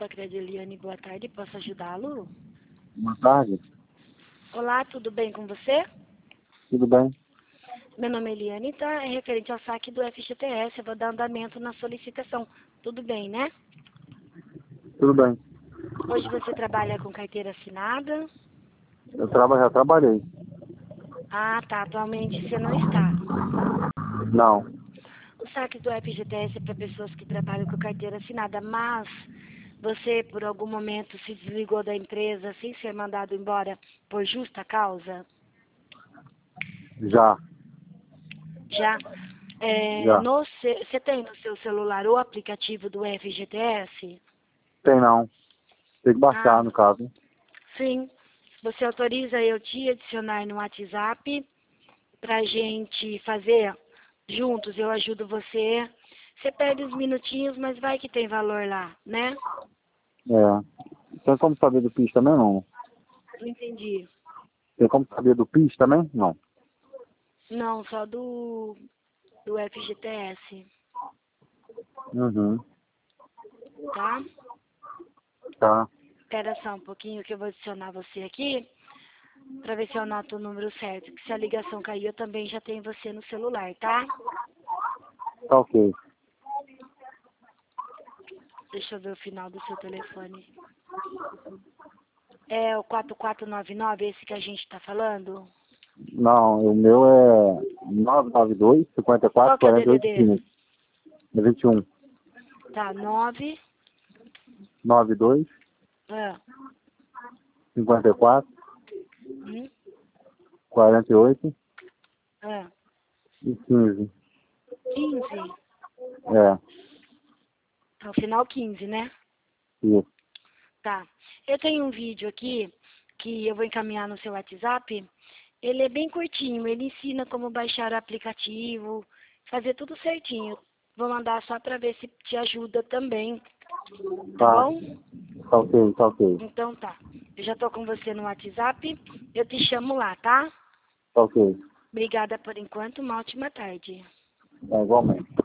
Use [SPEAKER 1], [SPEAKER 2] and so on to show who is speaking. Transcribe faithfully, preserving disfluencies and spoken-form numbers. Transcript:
[SPEAKER 1] sou a Crediliane, boa tarde, posso ajudá-lo?
[SPEAKER 2] Boa tarde,
[SPEAKER 1] Olá, tudo bem com você?
[SPEAKER 2] tudo bem?
[SPEAKER 1] Meu nome é Eliane, tá? É referente ao saque do F G T S, eu vou dar andamento na solicitação. Tudo bem, né?
[SPEAKER 2] Tudo bem.
[SPEAKER 1] Hoje você trabalha com carteira assinada?
[SPEAKER 2] Eu traba, já trabalhei.
[SPEAKER 1] Ah, tá, atualmente você não está.
[SPEAKER 2] Não,
[SPEAKER 1] O saque do F G T S é para pessoas que trabalham com carteira assinada, mas você, por algum momento, se desligou da empresa sem ser mandado embora por justa causa?
[SPEAKER 2] já,
[SPEAKER 1] Já? É,
[SPEAKER 2] já.
[SPEAKER 1] no, você tem no seu celular o aplicativo do F G T S?
[SPEAKER 2] Tem não. Tem que
[SPEAKER 1] Ah,
[SPEAKER 2] baixar, no caso.
[SPEAKER 1] sim. Você autoriza eu te adicionar no WhatsApp pra gente fazer juntos, eu ajudo você. Você perde uns minutinhos, mas vai que tem valor lá, né?
[SPEAKER 2] É. Tem como saber do PIS também, não?
[SPEAKER 1] Não entendi.
[SPEAKER 2] Tem como saber do PIS também? Não.
[SPEAKER 1] Não, só do, do F G T S,
[SPEAKER 2] Uhum.
[SPEAKER 1] tá?
[SPEAKER 2] Tá.
[SPEAKER 1] Espera só um pouquinho que eu vou adicionar você aqui, pra ver se eu anoto o número certo. Que se a ligação cair, eu também já tenho você no celular, tá?
[SPEAKER 2] Tá ok.
[SPEAKER 1] Deixa eu ver o final do seu telefone. É o quatro quatro nove nove, esse que a gente tá falando?
[SPEAKER 2] Não, o meu é nove nove dois, cinquenta e
[SPEAKER 1] Qual
[SPEAKER 2] quatro,
[SPEAKER 1] que é o
[SPEAKER 2] quarenta e oito,
[SPEAKER 1] D D D?
[SPEAKER 2] quinze. É vinte e um.
[SPEAKER 1] Tá, nove,
[SPEAKER 2] noventa e dois,
[SPEAKER 1] ah,
[SPEAKER 2] cinquenta e quatro,
[SPEAKER 1] hum,
[SPEAKER 2] quarenta e oito
[SPEAKER 1] ah,
[SPEAKER 2] e quinze.
[SPEAKER 1] quinze.
[SPEAKER 2] É,
[SPEAKER 1] Tá, o final quinze, né?
[SPEAKER 2] isso.
[SPEAKER 1] Tá. Eu tenho um vídeo aqui que eu vou encaminhar no seu WhatsApp. Ele é bem curtinho, ele ensina como baixar o aplicativo, fazer tudo certinho. Vou mandar só pra ver se te ajuda também, tá
[SPEAKER 2] Tá.
[SPEAKER 1] bom?
[SPEAKER 2] Tá ok, tá ok.
[SPEAKER 1] Então tá. Eu já tô com você no WhatsApp, eu te chamo lá, tá?
[SPEAKER 2] Tá ok.
[SPEAKER 1] Obrigada por enquanto, uma ótima tarde.
[SPEAKER 2] É, igualmente.